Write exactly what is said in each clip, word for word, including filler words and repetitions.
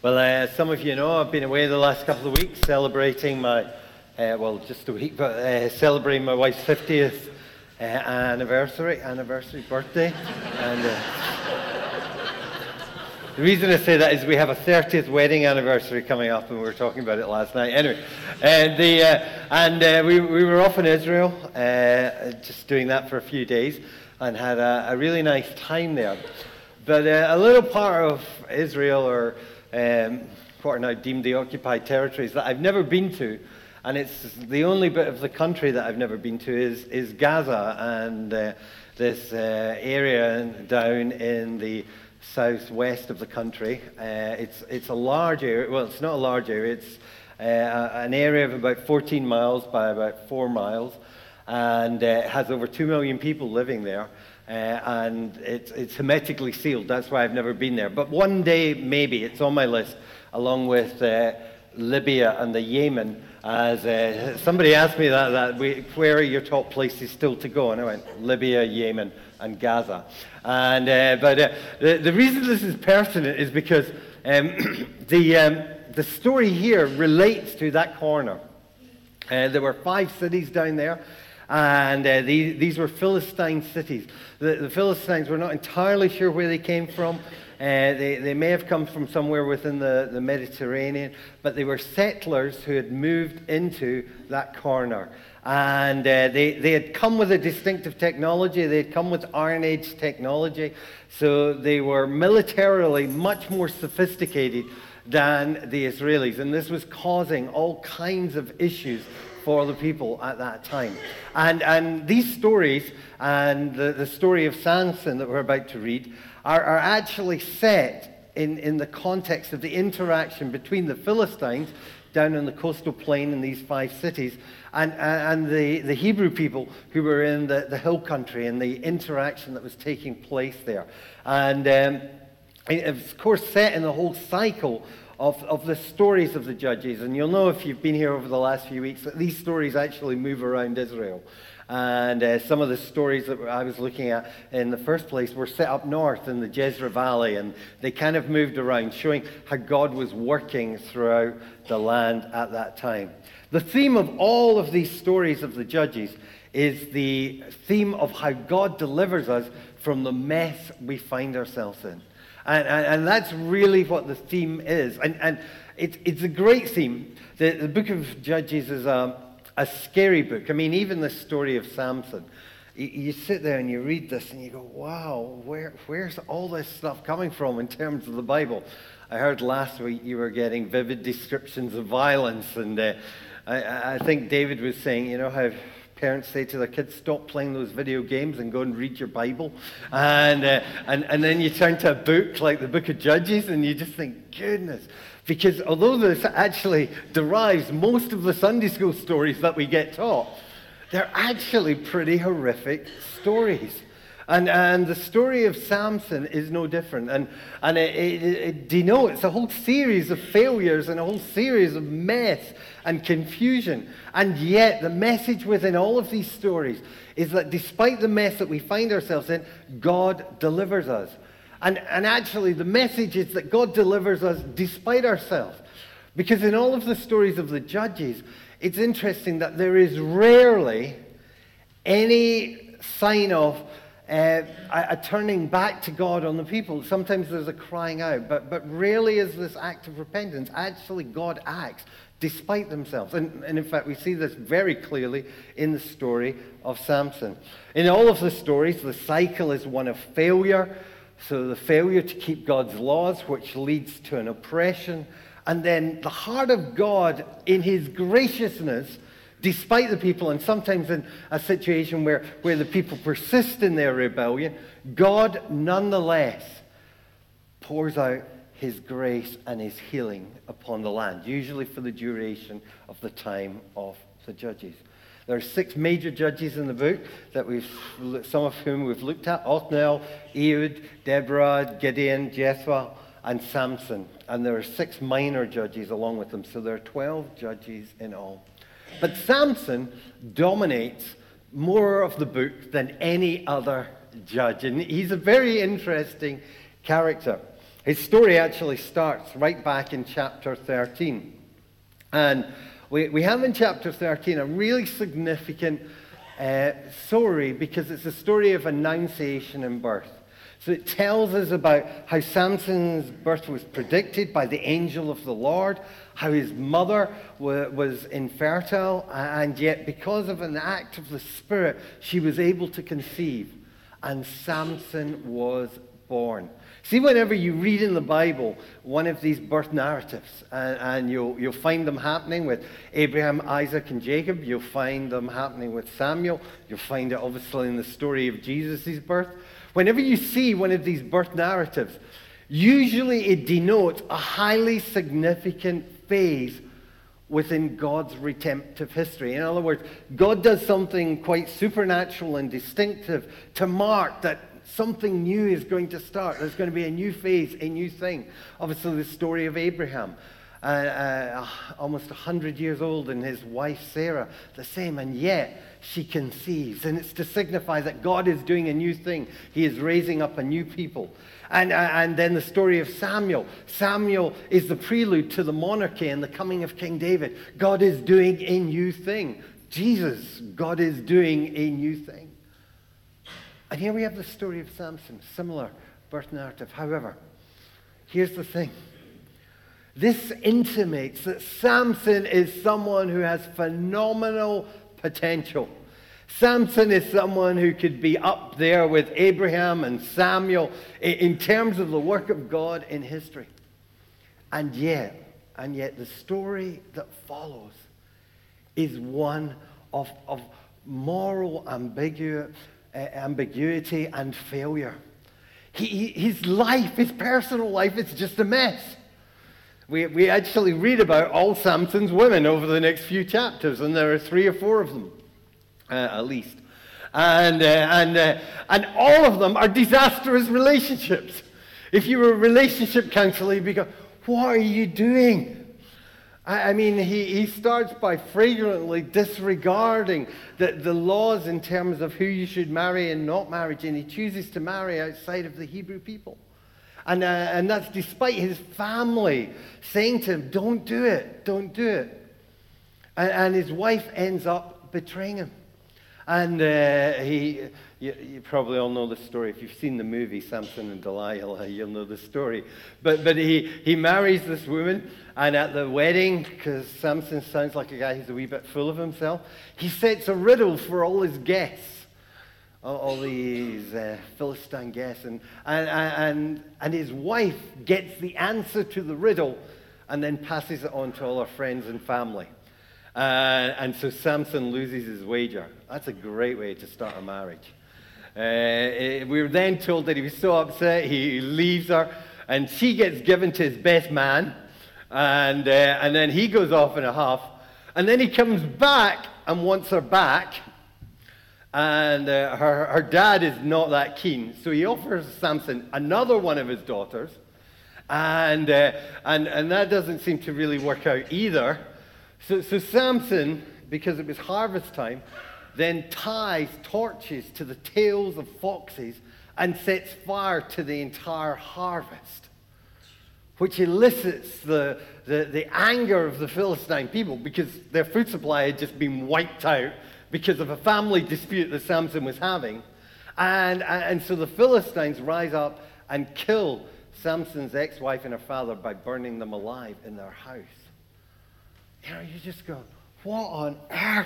Well, uh, some of you know I've been away the last couple of weeks celebrating my, uh, well, just a week, but uh, celebrating my wife's fiftieth uh, anniversary, anniversary, birthday. And uh, the reason I say that is we have a thirtieth wedding anniversary coming up, and we were talking about it last night. Anyway, and, the, uh, and uh, we, we were off in Israel, uh, just doing that for a few days, and had a, a really nice time there. But uh, a little part of Israel, or um, what are now deemed the occupied territories, that I've never been to, and it's the only bit of the country that I've never been to, is, is Gaza, and uh, this uh, area down in the southwest of the country. Uh, it's, it's a large area. Well, it's not a large area. It's uh, an area of about fourteen miles by about four miles, and uh, it has over two million people living there. Uh, and it's, it's hermetically sealed. That's why I've never been there. But one day, maybe, it's on my list, along with uh, Libya and the Yemen. As uh, somebody asked me that, that we, where are your top places still to go? And I went, Libya, Yemen, and Gaza. And uh, but uh, the, the reason this is pertinent is because um, the um, the story here relates to that corner. Uh, there were five cities down there. And uh, these, these were Philistine cities. The, the Philistines, were not entirely sure where they came from. Uh, they, they may have come from somewhere within the, the Mediterranean, but they were settlers who had moved into that corner. And uh, they, they had come with a distinctive technology. They had come with Iron Age technology. So they were militarily much more sophisticated than the Israelis. And this was causing all kinds of issues for the people at that time. And and these stories, and the, the story of Samson that we're about to read, are, are actually set in, in the context of the interaction between the Philistines down on the coastal plain in these five cities and, and the, the Hebrew people who were in the, the hill country, and the interaction that was taking place there. And um, it was, of course, set in the whole cycle Of, of the stories of the Judges. And you'll know if you've been here over the last few weeks that these stories actually move around Israel. And uh, some of the stories that I was looking at in the first place were set up north in the Jezreel Valley, and they kind of moved around, showing how God was working throughout the land at that time. The theme of all of these stories of the Judges is the theme of how God delivers us from the mess we find ourselves in. And, and, and that's really what the theme is. And, and it, it's a great theme. The, the book of Judges is a, a scary book. I mean, even the story of Samson. You, you sit there and you read this and you go, wow, where, where's all this stuff coming from in terms of the Bible? I heard last week you were getting vivid descriptions of violence. And uh, I, I think David was saying, you know how parents say to their kids, stop playing those video games and go and read your Bible. And, uh, and, and then you turn to a book like the book of Judges and you just think, goodness. Because although this actually derives most of the Sunday school stories that we get taught, they're actually pretty horrific stories. And, and the story of Samson is no different. And, and it, it, it denotes a whole series of failures and a whole series of mess and confusion. And yet the message within all of these stories is that despite the mess that we find ourselves in, God delivers us. And, and actually the message is that God delivers us despite ourselves. Because in all of the stories of the Judges, it's interesting that there is rarely any sign of Uh, a, a turning back to God on the people. Sometimes there's a crying out, but, but rarely is this act of repentance. Actually, God acts despite themselves. And, and in fact, we see this very clearly in the story of Samson. In all of the stories, the cycle is one of failure. So the failure to keep God's laws, which leads to an oppression. And then the heart of God in his graciousness, despite the people, and sometimes in a situation where, where the people persist in their rebellion, God nonetheless pours out his grace and his healing upon the land, usually for the duration of the time of the Judges. There are six major judges in the book that we've, some of whom we've looked at: Othniel, Ehud, Deborah, Gideon, Jephthah, and Samson. And there are six minor judges along with them, so there are twelve judges in all. But Samson dominates more of the book than any other judge. And he's a very interesting character. His story actually starts right back in chapter thirteen. And we, we have in chapter thirteen a really significant uh, story because it's a story of annunciation and birth. So it tells us about how Samson's birth was predicted by the angel of the Lord, how his mother wa- was infertile, and yet because of an act of the Spirit, she was able to conceive, and Samson was born. See, whenever you read in the Bible one of these birth narratives, and, and you'll, you'll find them happening with Abraham, Isaac, and Jacob, you'll find them happening with Samuel, you'll find it obviously in the story of Jesus' birth. Whenever you see one of these birth narratives, usually it denotes a highly significant phase within God's redemptive history. In other words, God does something quite supernatural and distinctive to mark that something new is going to start. There's going to be a new phase, a new thing. Obviously, the story of Abraham, uh, uh, almost one hundred years old, and his wife Sarah, the same, and yet she conceives. And it's to signify that God is doing a new thing. He is raising up a new people. And, uh, and then the story of Samuel. Samuel is the prelude to the monarchy and the coming of King David. God is doing a new thing. Jesus, God is doing a new thing. And here we have the story of Samson, similar birth narrative. However, here's the thing. This intimates that Samson is someone who has phenomenal potential. Samson is someone who could be up there with Abraham and Samuel in terms of the work of God in history. And yet, and yet the story that follows is one of, of moral ambiguity. Uh, ambiguity and failure. He, he, his life, his personal life, it's just a mess. We, we actually read about all Samson's women over the next few chapters, and there are three or four of them, uh, at least. And, uh, and, uh, and all of them are disastrous relationships. If you were a relationship counselor, you'd be going, what are you doing? I mean, he, he starts by flagrantly disregarding the, the laws in terms of who you should marry and not marry, and he chooses to marry outside of the Hebrew people. And, uh, and that's despite his family saying to him, don't do it, don't do it. And, and his wife ends up betraying him. And uh, he, you, you probably all know the story. If you've seen the movie Samson and Delilah, you'll know the story. But but he, he marries this woman, and at the wedding, because Samson sounds like a guy who's a wee bit full of himself, he sets a riddle for all his guests, all, all these uh, Philistine guests, and, and and and his wife gets the answer to the riddle, and then passes it on to all her friends and family. Uh, and so Samson loses his wager. That's a great way to start a marriage. Uh, we were then told that he was so upset, he leaves her, and she gets given to his best man, and, uh, and then he goes off in a huff, and then he comes back and wants her back, and uh, her, her dad is not that keen, so he offers Samson another one of his daughters, and, uh, and, and that doesn't seem to really work out either. So, so Samson, because it was harvest time, then ties torches to the tails of foxes and sets fire to the entire harvest, which elicits the, the, the anger of the Philistine people because their food supply had just been wiped out because of a family dispute that Samson was having. And, and so the Philistines rise up and kill Samson's ex-wife and her father by burning them alive in their house. You know, you just go, what on earth?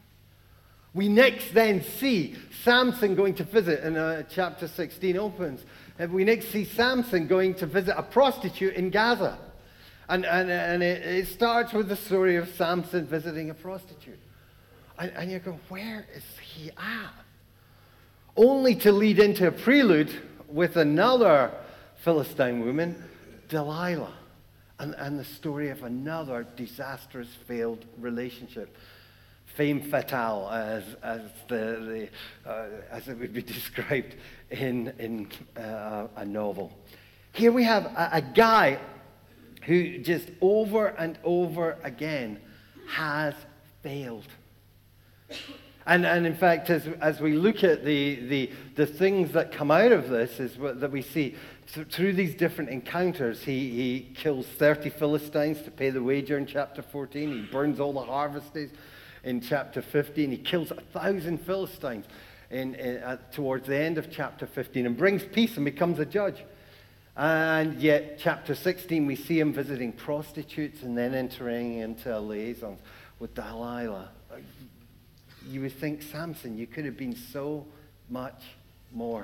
We next then see Samson going to visit, and uh, chapter sixteen opens, and we next see Samson going to visit a prostitute in Gaza. And, and, and it, it starts with the story of Samson visiting a prostitute. And, and you go, where is he at? Only to lead into a prelude with another Philistine woman, Delilah. And, and the story of another disastrous, failed relationship. Femme fatale, as, as, the, the, uh, as it would be described in, in uh, a novel. Here we have a, a guy who just over and over again has failed. And, and in fact, as, as we look at the, the, the things that come out of this, is what, that we see th- through these different encounters, he, he kills thirty Philistines to pay the wager in chapter fourteen. He burns all the harvesters in chapter fifteen. He kills a thousand Philistines in, in, uh, towards the end of chapter fifteen and brings peace and becomes a judge. And yet, chapter sixteen, we see him visiting prostitutes and then entering into a liaison with Delilah. You would think, Samson, you could have been so much more.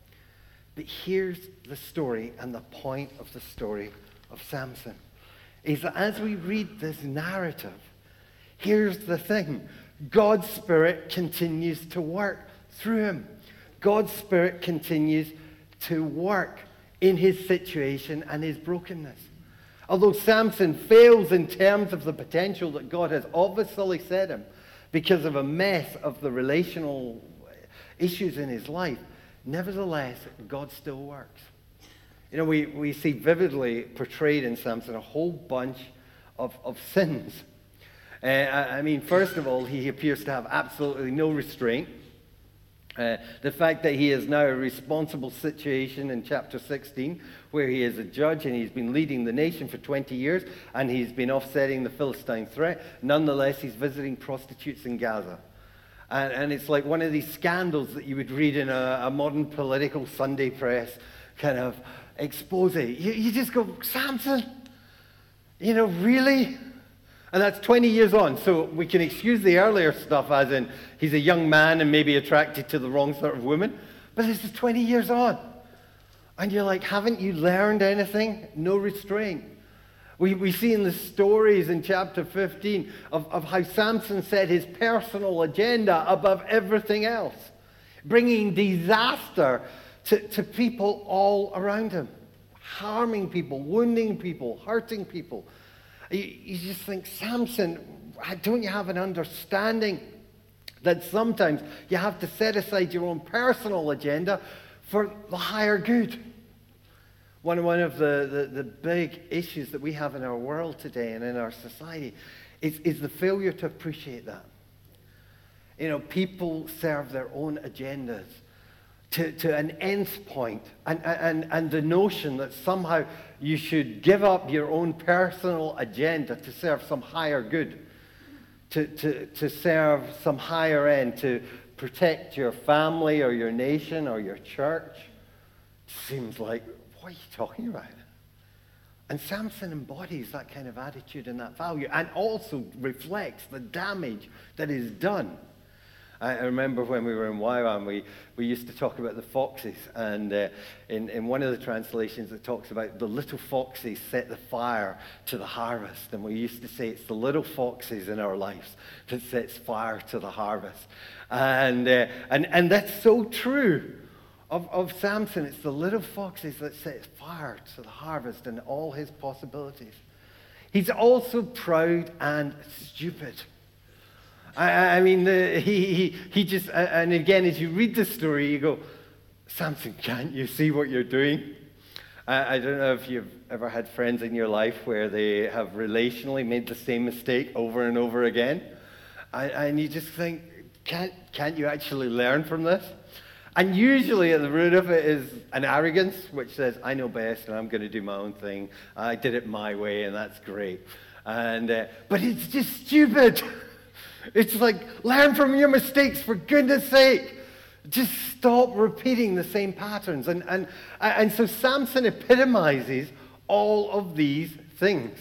But here's the story and the point of the story of Samson. Is that as we read this narrative, here's the thing. God's Spirit continues to work through him. God's Spirit continues to work in his situation and his brokenness. Although Samson fails in terms of the potential that God has obviously set him, because of a mess of the relational issues in his life, nevertheless, God still works. You know, we, we see vividly portrayed in Samson a whole bunch of, of sins. Uh, I, I mean, first of all, he appears to have absolutely no restraint. Uh, the fact that he is now a responsible situation in chapter sixteen, where he is a judge and he's been leading the nation for twenty years and he's been offsetting the Philistine threat. Nonetheless, he's visiting prostitutes in Gaza. And, and it's like one of these scandals that you would read in a, a modern political Sunday press kind of expose. You, you just go, Samson, you know, really? And that's twenty years on, so we can excuse the earlier stuff as in he's a young man and maybe attracted to the wrong sort of woman. But this is twenty years on. And you're like, haven't you learned anything? No restraint. We, we see in the stories in chapter fifteen of, of how Samson set his personal agenda above everything else, bringing disaster to, to people all around him, harming people, wounding people, hurting people. You, you just think, Samson, don't you have an understanding that sometimes you have to set aside your own personal agenda for the higher good? One, one of the, the, the big issues that we have in our world today and in our society is, is the failure to appreciate that. You know, people serve their own agendas to, to an nth point, and, and, and the notion that somehow you should give up your own personal agenda to serve some higher good, to, to, to serve some higher end, to protect your family or your nation or your church, seems like, what are you talking about? And Samson embodies that kind of attitude and that value, and also reflects the damage that is done. I remember when we were in Wyram, we, we used to talk about the foxes, and uh, in, in one of the translations it talks about the little foxes set the fire to the harvest, and we used to say it's the little foxes in our lives that sets fire to the harvest. And, uh, and, and that's so true of, of Samson. It's the little foxes that set fire to the harvest and all his possibilities. He's also proud and stupid. I, I mean, the, he, he, he just, and again, as you read the story, you go, Samson, can't you see what you're doing? I, I don't know if you've ever had friends in your life where they have relationally made the same mistake over and over again. And, and you just think, can't, can't you actually learn from this? And usually at the root of it is an arrogance, which says, I know best and I'm going to do my own thing. I did it my way and that's great. And uh, but it's just stupid. It's like, learn from your mistakes, for goodness sake. Just stop repeating the same patterns. And, and, and so Samson epitomizes all of these things.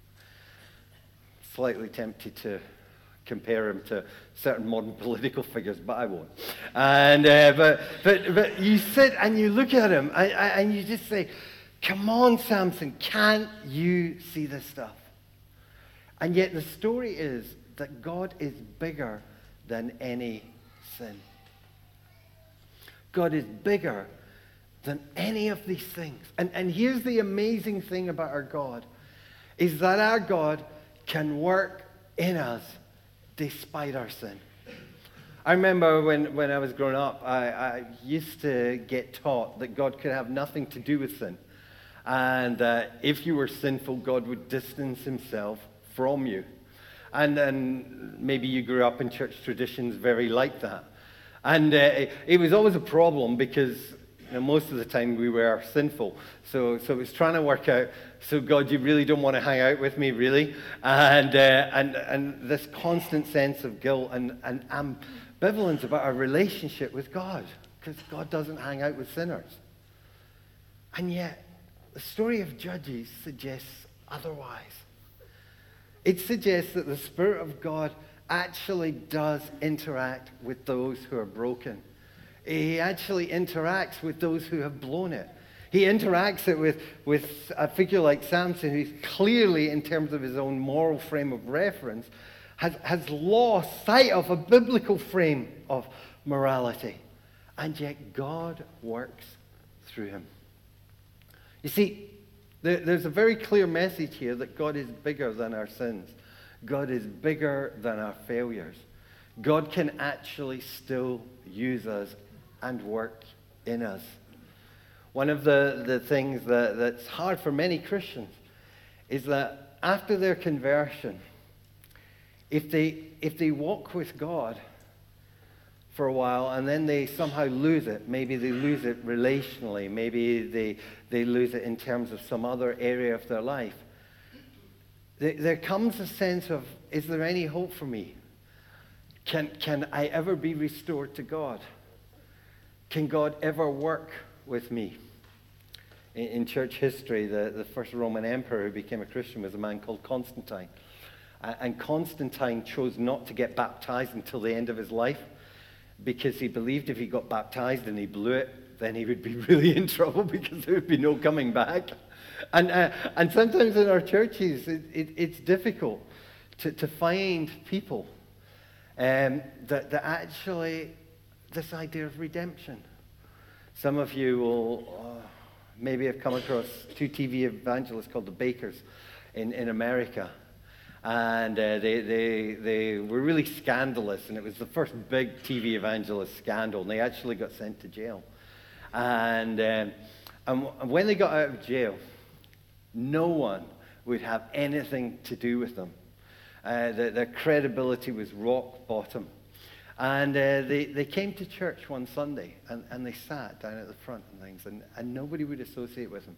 Slightly tempted to compare him to certain modern political figures, but I won't. And uh, but, but, but you sit and you look at him and, and you just say, come on, Samson, can't you see this stuff? And yet the story is that God is bigger than any sin. God is bigger than any of these things. And, and here's the amazing thing about our God, is that our God can work in us despite our sin. I remember when, when I was growing up, I, I used to get taught that God could have nothing to do with sin. And uh, if you were sinful, God would distance himself from you. And, and maybe you grew up in church traditions very like that. And uh, it, it was always a problem because you know, most of the time we were sinful. So, so it was trying to work out, so God, you really don't want to hang out with me, really? And, uh, and, and this constant sense of guilt and, and ambivalence about our relationship with God, because God doesn't hang out with sinners. And yet, the story of Judges suggests otherwise. It suggests that the Spirit of God actually does interact with those who are broken. He actually interacts with those who have blown it. He interacts it with, with a figure like Samson, who's clearly, in terms of his own moral frame of reference, has, has lost sight of a biblical frame of morality. And yet God works through him. You see, there, there's a very clear message here that God is bigger than our sins. God is bigger than our failures. God can actually still use us and work in us. One of the, the things that, that's hard for many Christians is that after their conversion, if they, if they walk with God for a while and then they somehow lose it, maybe they lose it relationally, maybe they, they lose it in terms of some other area of their life, there, there comes a sense of, is there any hope for me? Can, can I ever be restored to God? Can God ever work with me? In, in church history, the, the first Roman emperor who became a Christian was a man called Constantine. Uh, and Constantine chose not to get baptized until the end of his life because he believed if he got baptized and he blew it, then he would be really in trouble because there would be no coming back. And, uh, and sometimes in our churches, it, it, it's difficult to, to find people um, that, that actually... this idea of redemption. Some of you will uh, maybe have come across two T V evangelists called the Bakers in, in America. And uh, they, they, they were really scandalous, and it was the first big T V evangelist scandal, and they actually got sent to jail. And, um, and when they got out of jail, no one would have anything to do with them. Uh, their, their credibility was rock bottom. And uh, they, they came to church one Sunday, and, and they sat down at the front and things, and, and nobody would associate with them,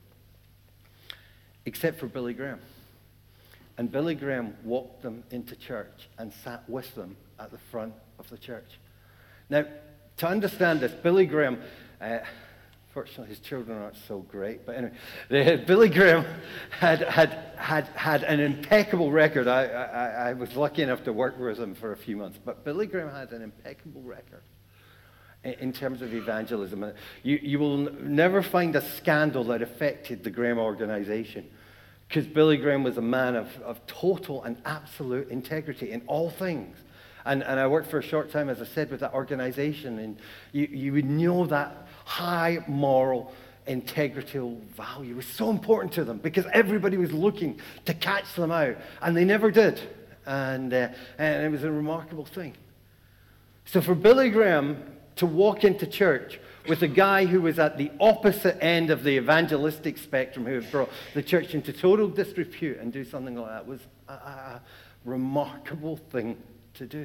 except for Billy Graham. And Billy Graham walked them into church and sat with them at the front of the church. Now, to understand this, Billy Graham, uh, fortunately his children aren't so great, but anyway, the, Billy Graham had, had, had, had an impeccable record. I, I, I was lucky enough to work with him for a few months, but Billy Graham had an impeccable record in, in terms of evangelism. You, you will n- never find a scandal that affected the Graham organization, because Billy Graham was a man of, of total and absolute integrity in all things. And, and I worked for a short time, as I said, with that organization, and you, you would know that high moral integral value was so important to them because everybody was looking to catch them out, and they never did. And, uh, and it was a remarkable thing. So for Billy Graham to walk into church with a guy who was at the opposite end of the evangelistic spectrum, who had brought the church into total disrepute, and do something like that was a, a remarkable thing to do.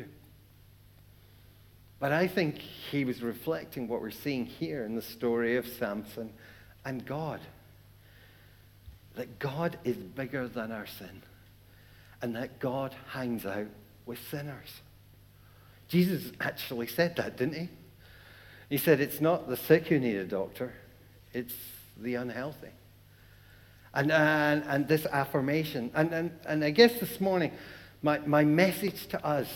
But I think he was reflecting what we're seeing here in the story of Samson and God. That God is bigger than our sin, and that God hangs out with sinners. Jesus actually said that, didn't he? He said it's not the sick who need a doctor, it's the unhealthy. And, and, and this affirmation, and, and, and I guess this morning, my, my message to us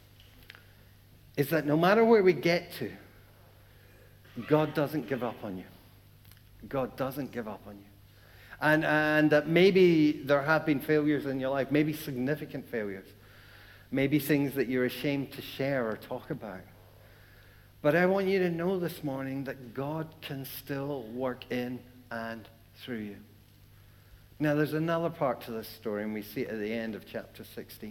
is that no matter where we get to, God doesn't give up on you. God doesn't give up on you. And, and that maybe there have been failures in your life, maybe significant failures, maybe things that you're ashamed to share or talk about. But I want you to know this morning that God can still work in and through you. Now, there's another part to this story, and we see it at the end of chapter sixteen.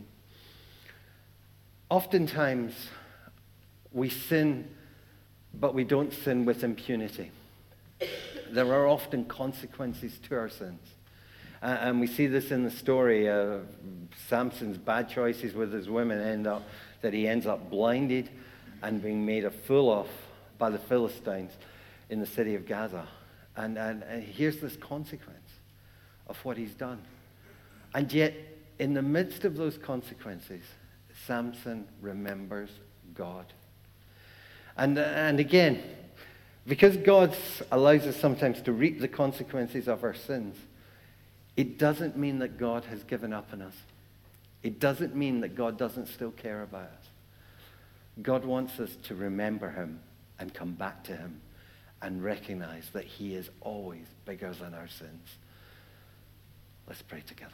Oftentimes, we sin, but we don't sin with impunity. There are often consequences to our sins. Uh, Uh, and we see this in the story of Samson's bad choices with his women end up that he ends up blinded and being made a fool of by the Philistines in the city of Gaza. And, and, and here's this consequence of what he's done. And yet, in the midst of those consequences, Samson remembers God. And, and again, because God allows us sometimes to reap the consequences of our sins, it doesn't mean that God has given up on us. It doesn't mean that God doesn't still care about us. God wants us to remember him and come back to him and recognize that he is always bigger than our sins. Let's pray together.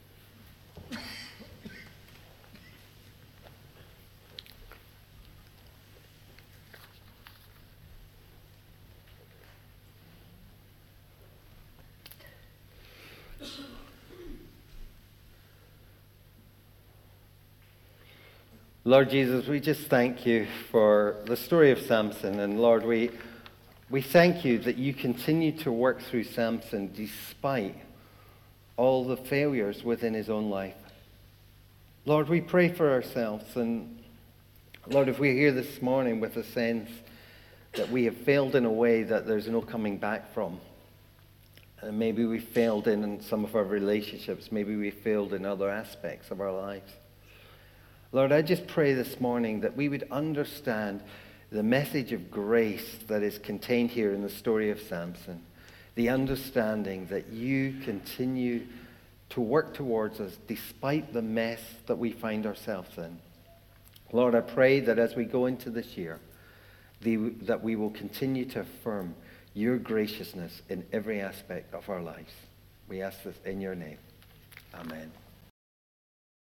Lord Jesus, we just thank you for the story of Samson. And Lord, we, we thank you that you continue to work through Samson despite all the failures within his own life. Lord, we pray for ourselves. And Lord, if we're here this morning with a sense that we have failed in a way that there's no coming back from, and maybe we failed in some of our relationships, maybe we failed in other aspects of our lives, Lord, I just pray this morning that we would understand the message of grace that is contained here in the story of Samson, the understanding that you continue to work towards us despite the mess that we find ourselves in. Lord, I pray that as we go into this year, the, that we will continue to affirm your graciousness in every aspect of our lives. We ask this in your name. Amen.